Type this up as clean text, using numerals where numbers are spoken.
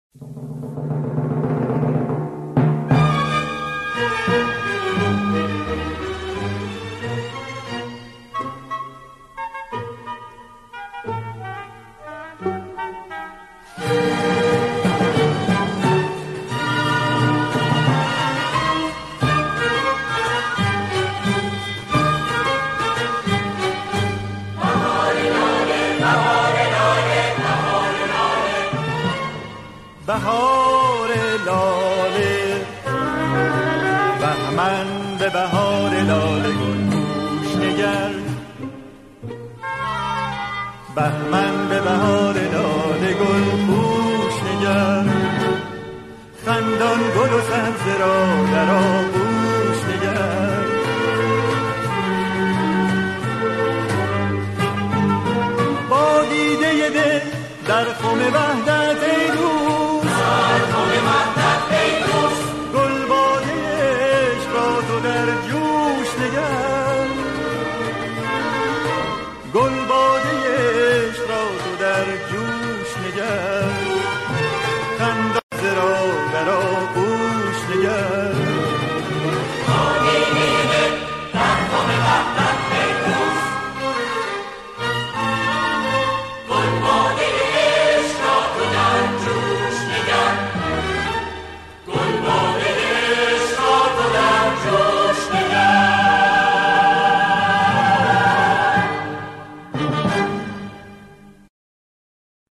بهار لاله بهمن به بهار لاله گل گوش نگر، بهمن به بهار لاله گل گوش نگر، خندان گل و سبزه را در آغوش نگر. با دیده دل در خم وحدت ای دوست، در خم وحدت ای دوست، گل باده عشق را تو در جوش نگر، گل